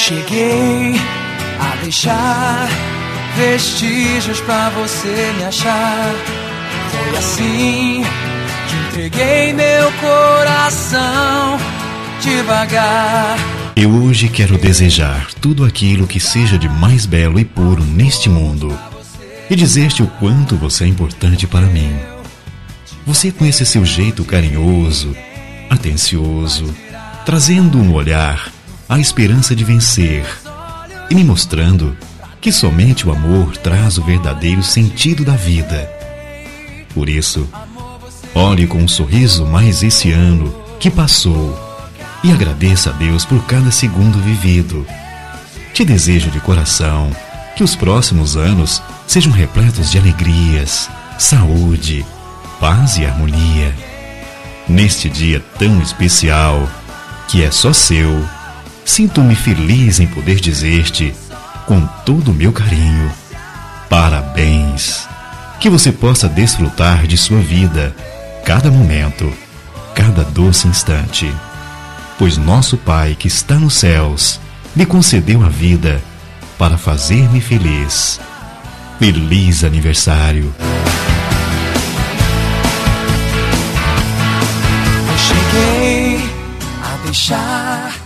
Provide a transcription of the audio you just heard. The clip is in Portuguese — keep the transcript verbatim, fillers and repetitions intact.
cheguei a deixar vestígios pra você me achar. Foi assim que entreguei meu coração devagar. Eu hoje quero desejar tudo aquilo que seja de mais belo e puro neste mundo e dizer-te o quanto você é importante para mim. Você com esse seu jeito carinhoso, atencioso, trazendo no olhar a esperança de vencer e me mostrando que somente o amor traz o verdadeiro sentido da vida. Por isso, olhe com um sorriso mais esse ano que passou e agradeça a Deus por cada segundo vivido. Te desejo de coração que os próximos anos sejam repletos de alegrias, saúde, paz e harmonia. Neste dia tão especial, que é só seu, sinto-me feliz em poder dizer-te, com todo o meu carinho, parabéns! Que você possa desfrutar de sua vida, cada momento, cada doce instante. Pois nosso Pai que está nos céus me concedeu a vida para fazer-me feliz. Feliz aniversário! Eu cheguei a deixar